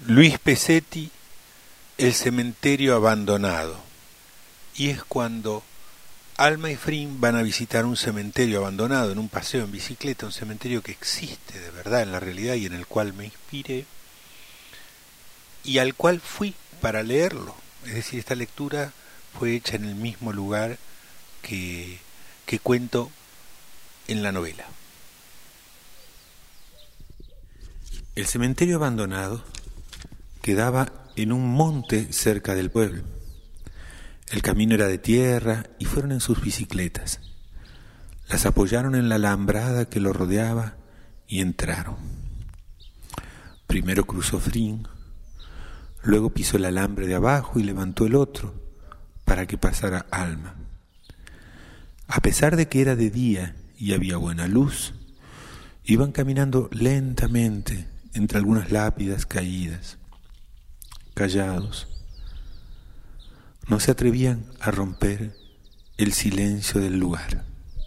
Luis Pesetti, El cementerio abandonado. Y es cuando Alma y Frin van a visitar un cementerio abandonado en un paseo en bicicleta, un cementerio que existe de verdad en la realidad y en el cual me inspiré y al cual fui para leerlo. Es decir, esta lectura fue hecha en el mismo lugar que cuento en la novela. El cementerio abandonado quedaba en un monte cerca del pueblo. El camino era de tierra y fueron en sus bicicletas. Las apoyaron en la alambrada que lo rodeaba y entraron. Primero cruzó Frin, luego pisó el alambre de abajo y levantó el otro para que pasara Alma. A pesar de que era de día y había buena luz, iban caminando lentamente entre algunas lápidas caídas, callados. No se atrevían a romper el silencio del lugar.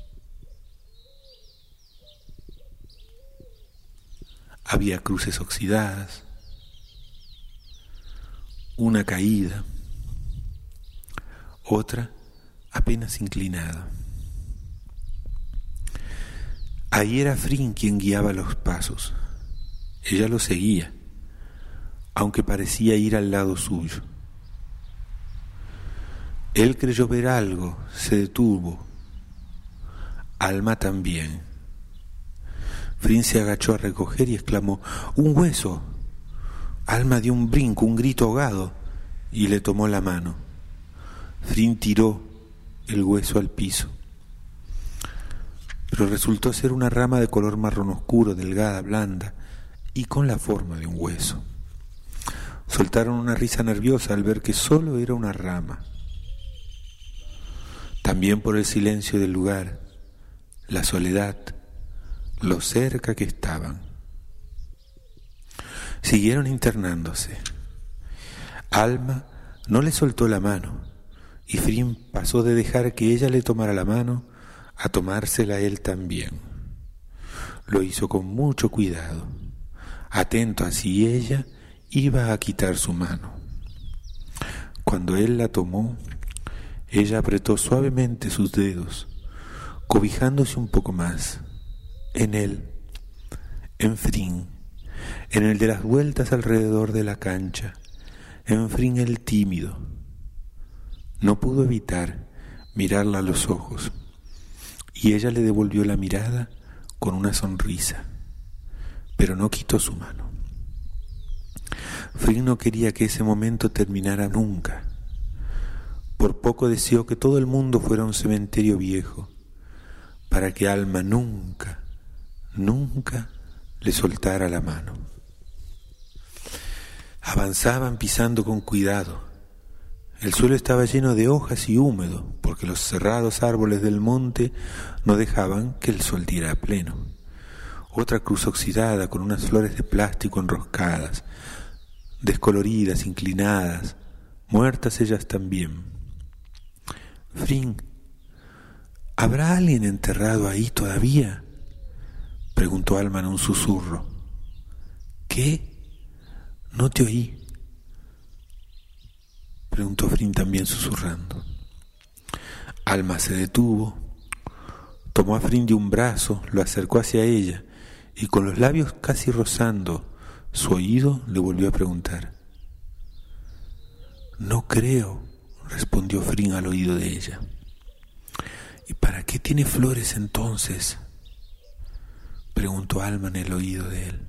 Había cruces oxidadas, una caída, otra apenas inclinada. Ahí era Frin quien guiaba los pasos. Ella lo seguía, aunque parecía ir al lado suyo. Él creyó ver algo, se detuvo. Alma también. Frin se agachó a recoger y exclamó: ¡un hueso! Alma dio un brinco, un grito ahogado, y le tomó la mano. Frin tiró el hueso al piso. Pero resultó ser una rama de color marrón oscuro, delgada, blanda, y con la forma de un hueso. Soltaron una risa nerviosa al ver que solo era una rama. También por el silencio del lugar, la soledad, lo cerca que estaban. Siguieron internándose. Alma no le soltó la mano, y Frin pasó de dejar que ella le tomara la mano a tomársela él también. Lo hizo con mucho cuidado, atento a si ella iba a quitar su mano. Cuando él la tomó, ella apretó suavemente sus dedos, cobijándose un poco más, en él, en Frin, en el de las vueltas alrededor de la cancha, en Frin el tímido. No pudo evitar mirarla a los ojos, y ella le devolvió la mirada con una sonrisa, pero no quitó su mano. Frin no quería que ese momento terminara nunca. Por poco deseó que todo el mundo fuera un cementerio viejo, para que Alma nunca, nunca le soltara la mano. Avanzaban pisando con cuidado. El suelo estaba lleno de hojas y húmedo, porque los cerrados árboles del monte no dejaban que el sol diera a pleno. Otra cruz oxidada con unas flores de plástico enroscadas, descoloridas, inclinadas, muertas ellas también. Frin, ¿habrá alguien enterrado ahí todavía?, preguntó Alma en un susurro. ¿Qué? No te oí, preguntó Frin también susurrando. Alma se detuvo, tomó a Frin de un brazo, lo acercó hacia ella y con los labios casi rozando su oído le volvió a preguntar. No creo, respondió Frin al oído de ella. ¿Y para qué tiene flores entonces?, preguntó Alma en el oído de él.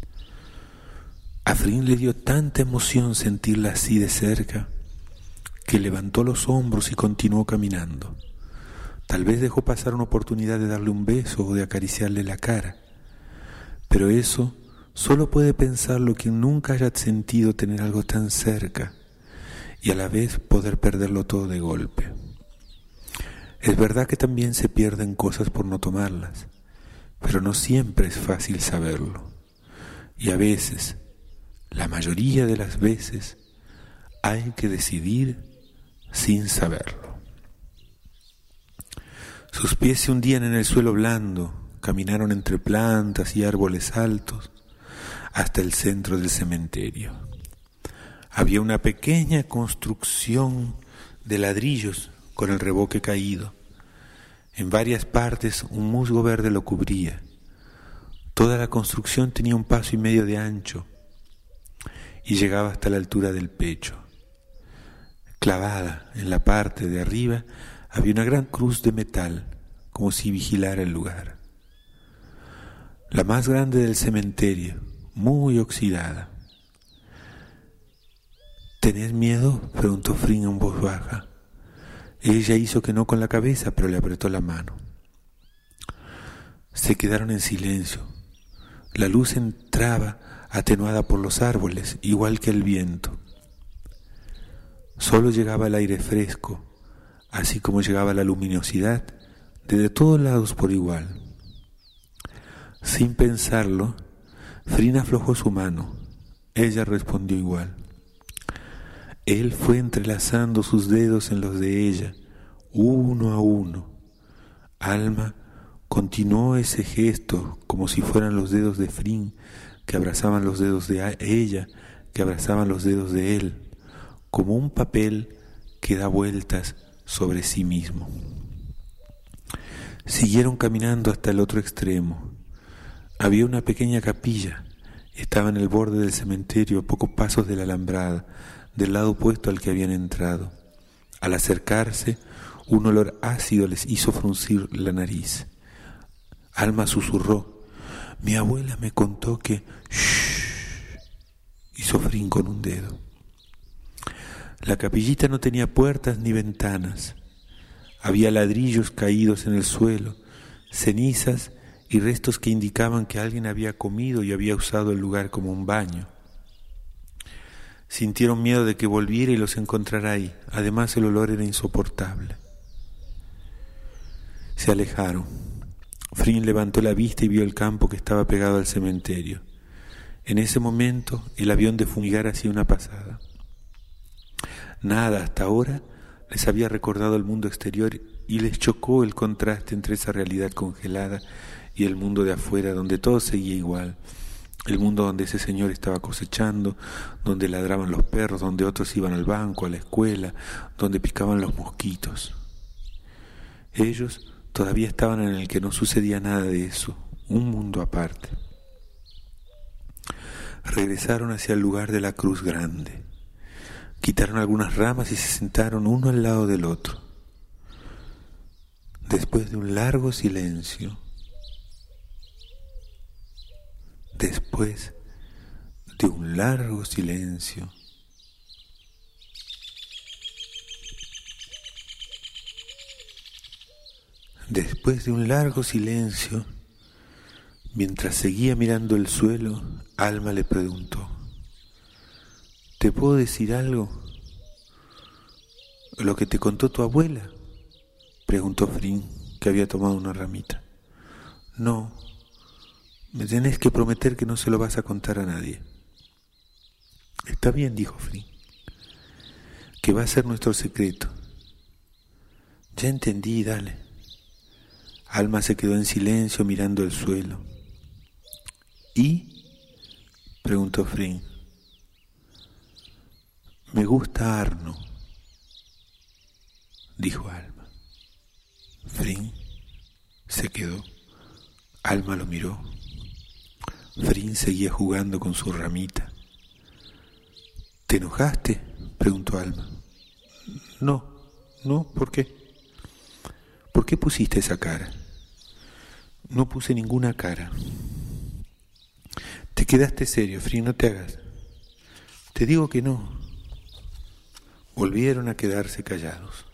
A Frin le dio tanta emoción sentirla así de cerca que levantó los hombros y continuó caminando. Tal vez dejó pasar una oportunidad de darle un beso o de acariciarle la cara, pero eso solo puede pensarlo quien nunca haya sentido tener algo tan cerca y a la vez poder perderlo todo de golpe. Es verdad que también se pierden cosas por no tomarlas, pero no siempre es fácil saberlo. Y a veces, la mayoría de las veces, hay que decidir sin saberlo. Sus pies se hundían en el suelo blando, caminaron entre plantas y árboles altos hasta el centro del cementerio. Había una pequeña construcción de ladrillos con el revoque caído. En varias partes un musgo verde lo cubría. Toda la construcción tenía 1,5 pasos de ancho y llegaba hasta la altura del pecho. Clavada en la parte de arriba había una gran cruz de metal, como si vigilara el lugar. La más grande del cementerio, muy oxidada. ¿Tenés miedo?, preguntó Fring en voz baja. Ella hizo que no con la cabeza, pero le apretó la mano. Se quedaron en silencio. La luz entraba atenuada por los árboles, igual que el viento. Solo llegaba el aire fresco, así como llegaba la luminosidad, desde todos lados por igual. Sin pensarlo, Fring aflojó su mano. Ella respondió igual. Él fue entrelazando sus dedos en los de ella, uno a uno. Alma continuó ese gesto como si fueran los dedos de Fring que abrazaban los dedos de ella, que abrazaban los dedos de él, como un papel que da vueltas sobre sí mismo. Siguieron caminando hasta el otro extremo. Había una pequeña capilla, estaba en el borde del cementerio, a pocos pasos de la alambrada, del lado opuesto al que habían entrado. Al acercarse, un olor ácido les hizo fruncir la nariz. Alma susurró: mi abuela me contó que... Shh, hizo Fring con un dedo. La capillita no tenía puertas ni ventanas. Había ladrillos caídos en el suelo, cenizas y restos que indicaban que alguien había comido y había usado el lugar como un baño. Sintieron miedo de que volviera y los encontrara ahí. Además, el olor era insoportable. Se alejaron. Fring levantó la vista y vio el campo que estaba pegado al cementerio. En ese momento, el avión de fumigar hacía una pasada. Nada hasta ahora les había recordado el mundo exterior y les chocó el contraste entre esa realidad congelada y el mundo de afuera, donde todo seguía igual. El mundo donde ese señor estaba cosechando, donde ladraban los perros, donde otros iban al banco, a la escuela, donde picaban los mosquitos. Ellos todavía estaban en el que no sucedía nada de eso, un mundo aparte. Regresaron hacia el lugar de la cruz grande. Quitaron algunas ramas y se sentaron uno al lado del otro. Después de un largo silencio, después de un largo silencio, mientras seguía mirando el suelo, Alma le preguntó: ¿te puedo decir algo? ¿Lo que te contó tu abuela?, preguntó Fring, que había tomado una ramita. No, me tenés que prometer que no se lo vas a contar a nadie. Está bien, dijo Fring, que va a ser nuestro secreto. Ya entendí, dale. Alma se quedó en silencio mirando el suelo. ¿Y?, preguntó Fring. Me gusta Arno, dijo Alma. Fring se quedó. Alma lo miró. Fring seguía jugando con su ramita. ¿Te enojaste?, preguntó Alma. No, ¿por qué? ¿Por qué pusiste esa cara? No puse ninguna cara. Te quedaste serio, Fring, no te hagas. Te digo que no. Volvieron a quedarse callados.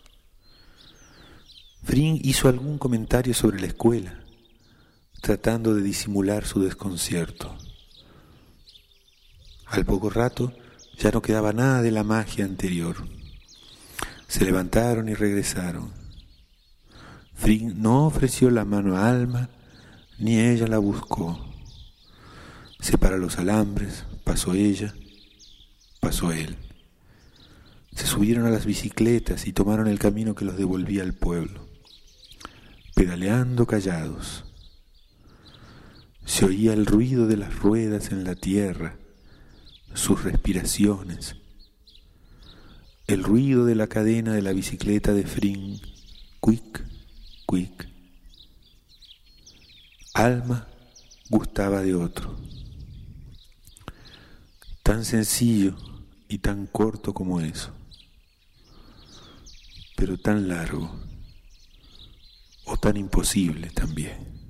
Fring hizo algún comentario sobre la escuela, tratando de disimular su desconcierto. Al poco rato ya no quedaba nada de la magia anterior. Se levantaron y regresaron. Fring no ofreció la mano a Alma, ni ella la buscó. Separó los alambres, pasó ella, pasó él. Se subieron a las bicicletas y tomaron el camino que los devolvía al pueblo, pedaleando callados. Se oía el ruido de las ruedas en la tierra, sus respiraciones, el ruido de la cadena de la bicicleta de Fring, quick, quick. Alma gustaba de otro, tan sencillo y tan corto como eso, pero tan largo o tan imposible también.